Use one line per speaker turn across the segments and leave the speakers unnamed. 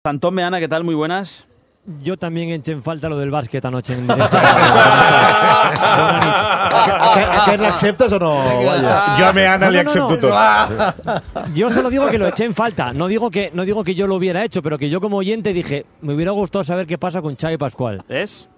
Antón Meana, ¿qué tal? Muy buenas.
Yo también eché en falta lo del bàsquet anoche en directo.
¿Aquest l'acceptes o no?
Jo a Meana li accepto tot.
Yo solo digo que lo eché en falta. No digo que yo lo hubiera hecho, pero que yo como oyente dije, me hubiera gustado saber qué pasa con Xavi Pascual.
És?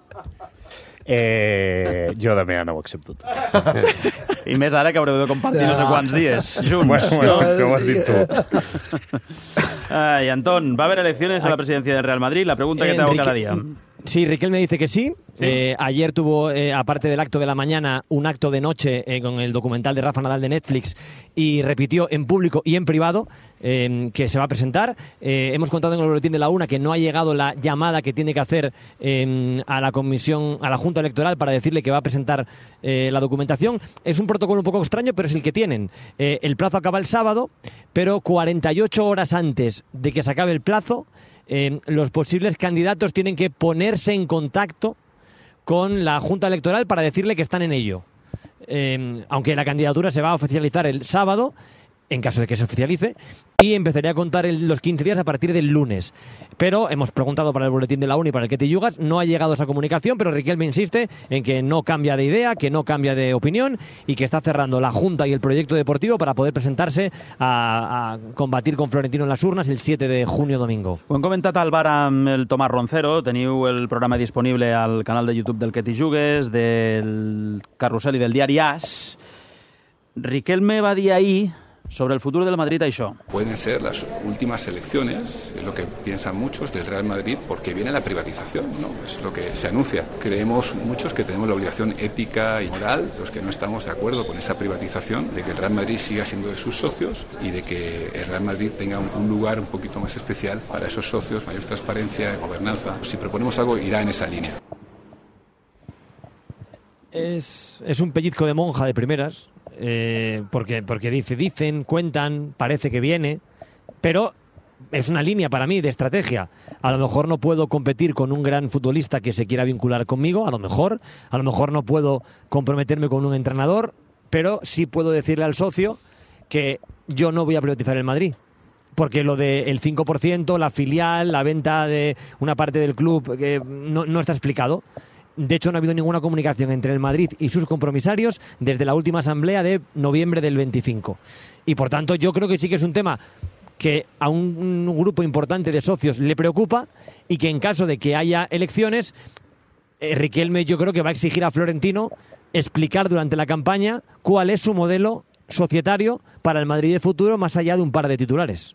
Jo de Meana ho accepto tot.
I més ara que haureu de compartir no sé quants dies junts.
Bueno, que ho has dit tu.
Ay, Antón, ¿va a haber elecciones a la presidencia del Real Madrid? La pregunta que te hago cada día.
Sí, Riquelme dice que sí. Ayer tuvo, aparte del acto de la mañana, un acto de noche con el documental de Rafa Nadal de Netflix y repitió en público y en privado que se va a presentar. Hemos contado en el boletín de la UNA que no ha llegado la llamada que tiene que hacer a la comisión, a la Junta Electoral para decirle que va a presentar la documentación. Es un protocolo un poco extraño, pero es el que tienen. El plazo acaba el sábado, pero 48 horas antes de que se acabe el plazo, los posibles candidatos tienen que ponerse en contacto con la Junta Electoral para decirle que están en ello. Aunque la candidatura se va a oficializar el sábado, en caso de que se oficialice, y empezaría a contar los 15 días a partir del lunes. Pero hemos preguntado para el boletín de la UNA y para el que te yugas, no ha llegado esa comunicación, pero Riquelme insiste en que no cambia de idea, que no cambia de opinión y que está cerrando la Junta y el proyecto deportivo para poder presentarse a combatir con Florentino en las urnas el 7 de junio domingo.
Ho hem comentat al bar amb el Tomàs Roncero, teniu el programa disponible al canal de YouTube del Que t'hi jugues, del Carrusel i del diari AS. Riquelme va dir ahir sobre el futuro del Madrid això.
Pueden ser las últimas elecciones, es lo que piensan muchos del Real Madrid, porque viene la privatización, ¿no? Es lo que se anuncia. Creemos muchos que tenemos la obligación ética y moral, los que no estamos de acuerdo con esa privatización, de que el Real Madrid siga siendo de sus socios y de que el Real Madrid tenga un lugar un poquito más especial para esos socios, mayor transparencia, gobernanza. Si proponemos algo, irá en esa línea.
Es un pellizco de monja de primeras, porque dicen, cuentan, parece que viene, pero es una línea para mí de estrategia. A lo mejor no puedo competir con un gran futbolista que se quiera vincular conmigo, a lo mejor no puedo comprometerme con un entrenador, pero sí puedo decirle al socio que yo no voy a privatizar el Madrid. Porque lo del 5%, la filial, la venta de una parte del club, no está explicado. De hecho, no ha habido ninguna comunicación entre el Madrid y sus compromisarios desde la última asamblea de noviembre del 25. Y por tanto, yo creo que sí que es un tema que a un grupo importante de socios le preocupa y que en caso de que haya elecciones, Riquelme yo creo que va a exigir a Florentino explicar durante la campaña cuál es su modelo societario para el Madrid de futuro más allá de un par de titulares.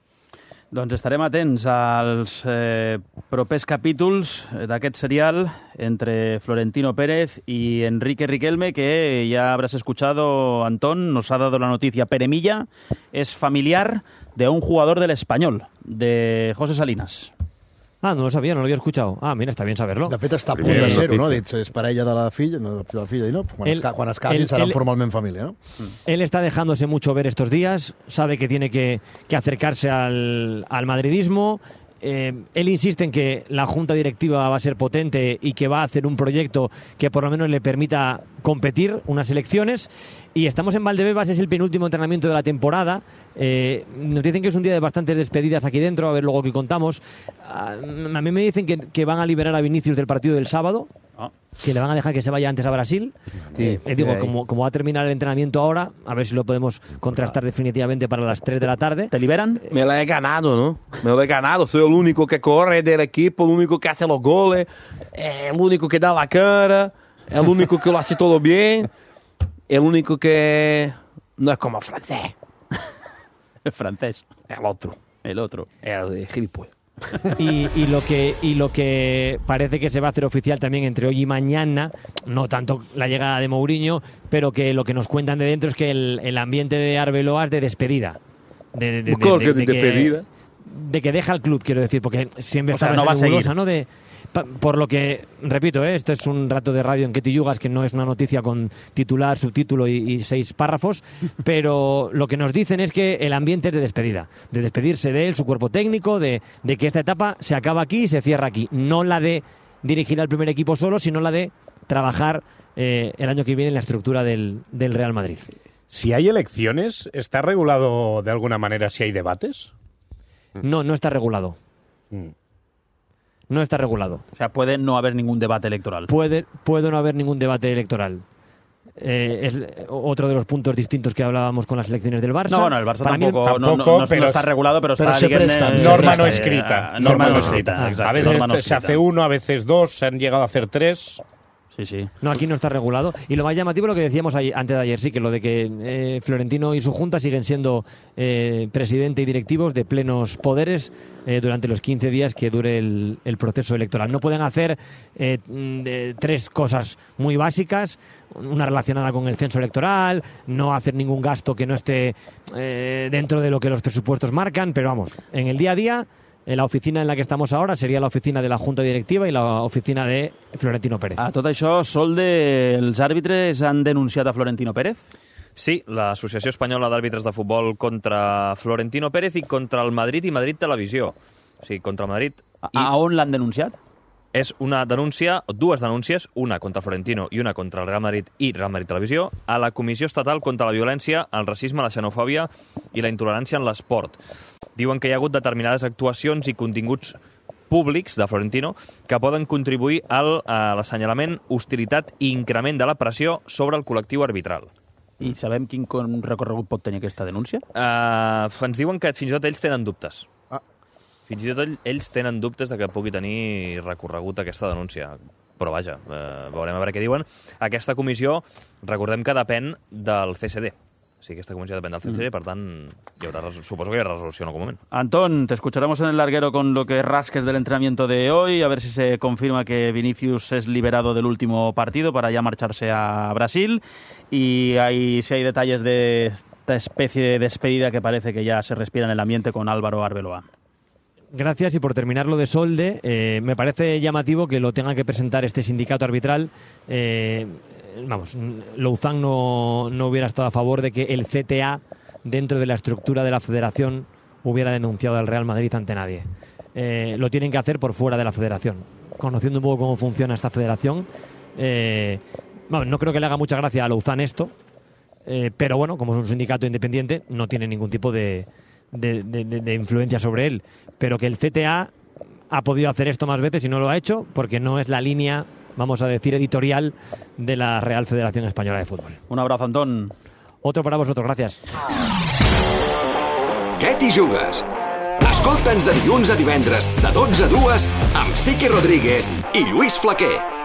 Doncs estarem atents als propers capítols d'aquest serial entre Florentino Pérez y Enrique Riquelme, que ya habrás escuchado, Antón, nos ha dado la noticia. Peremilla es familiar de un jugador del Español, de José Salinas.
Ah, no lo sabía, no lo había escuchado. Ah, mira, está bien saberlo.
De fet, està a punt de ser-ho, no? És parella de la filla, i no? Quan es casin seran formalment família, ¿no?
Él está dejándose mucho ver estos días, sabe que tiene que acercarse al madridismo. Él insiste en que la junta directiva va a ser potente y que va a hacer un proyecto que por lo menos le permita competir unas elecciones. Y estamos en Valdebebas, es el penúltimo entrenamiento de la temporada. Nos dicen que es un día de bastantes despedidas aquí dentro, a ver luego qué contamos. A mí me dicen que van a liberar a Vinicius del partido del sábado, que le van a dejar que se vaya antes a Brasil.
Sí,
como va a terminar el entrenamiento ahora, a ver si lo podemos contrastar definitivamente para las 3 de la tarde.
¿Te liberan?
Me lo he ganado, ¿no? Me lo he ganado. Soy el único que corre del equipo, el único que hace los goles, el único que da la cara, el único que lo hace todo bien, el único que no es como francés.
El francés.
El otro. El de gilipollas.
Y lo que parece que se va a hacer oficial también entre hoy y mañana, no tanto la llegada de Mourinho, pero que lo que nos cuentan de dentro es que el ambiente de Arbeloa es de despedida.
De despedida.
De que deja el club, quiero decir, porque siempre
o sea,
está
no va a seguir,
¿no? Por lo que, repito, esto es un rato de radio en Que t'hi yugas, que no es una noticia con titular, subtítulo y 6 párrafos, pero lo que nos dicen es que el ambiente es de despedida, de despedirse de él, su cuerpo técnico, de que esta etapa se acaba aquí y se cierra aquí. No la de dirigir al primer equipo solo, sino la de trabajar el año que viene en la estructura del Real Madrid.
Si hay elecciones, ¿está regulado de alguna manera si hay debates?
No está regulado. No está regulado.
O sea, puede no haber ningún debate electoral.
Puede no haber ningún debate electoral. Es otro de los puntos distintos que hablábamos con las elecciones del Barça.
No, bueno, el Barça tampoco
pero
no está regulado, pero está
se presta.
Norma no escrita.
Norma no escrita, exacto.
A veces se hace 1, a veces 2, se han llegado a hacer 3.
Sí.
No, aquí no está regulado. Y lo más llamativo es lo que decíamos antes de ayer, sí, que lo de que Florentino y su junta siguen siendo presidente y directivos de plenos poderes durante los 15 días que dure el proceso electoral. No pueden hacer 3 cosas muy básicas, una relacionada con el censo electoral, no hacer ningún gasto que no esté dentro de lo que los presupuestos marcan, pero vamos, en el día a día, la oficina en la que estamos ahora seria la oficina de la Junta Directiva i la oficina de Florentino Pérez.
A tot això, Solde, els àrbitres han denunciat a Florentino Pérez?
Sí, l'Associació Espanyola d'Àrbitres de Futbol contra Florentino Pérez i contra el Madrid i Madrid Televisió. O sigui, contra el Madrid...
A on l'han denunciat?
És una denúncia, dues denúncies, una contra Florentino i una contra el Real Madrid i Real Madrid Televisió, a la Comissió Estatal contra la Violència, el Racisme, la Xenofòbia i la Intolerància en l'Esport. Diuen que hi ha hagut determinades actuacions i continguts públics de Florentino que poden contribuir a l'assenyalament, hostilitat i increment de la pressió sobre el col·lectiu arbitral.
I sabem quin recorregut pot tenir aquesta denúncia?
Ens diuen que fins i tot ells tenen dubtes. Fins i tot ells tenen dubtes de que pugui tenir recorregut aquesta denúncia. Però vaja, veurem a veure què diuen. Aquesta comissió, recordem que depèn del CSD. O sigui, aquesta comissió depèn del CSD, per tant, suposo que hi haurà resolució en algun moment.
Antón, te escucharemos en el larguero con lo que rasques del entrenamiento de hoy, a ver si se confirma que Vinicius es liberado del último partido para ya marcharse a Brasil. Y si hay detalles de esta especie de despedida que parece que ya se respira en el ambiente con Álvaro Arbeloa.
Gracias, y por terminar lo de Solde, me parece llamativo que lo tenga que presentar este sindicato arbitral. Louzán no hubiera estado a favor de que el CTA, dentro de la estructura de la federación, hubiera denunciado al Real Madrid ante nadie. Lo tienen que hacer por fuera de la federación. Conociendo un poco cómo funciona esta federación, no creo que le haga mucha gracia a Louzán esto, pero bueno, como es un sindicato independiente, no tiene ningún tipo de influencia sobre él, pero que el CTA ha podido hacer esto más veces y no lo ha hecho porque no es la línea, vamos a decir, editorial de la Real Federación Española de Fútbol.
Un abrazo, Antón.
Otro para vosotros, gracias.
Què t'hi jugues? Escolta'ns de dilluns a divendres de 12 a 2 amb Sique Rodríguez i Lluís Flaquer.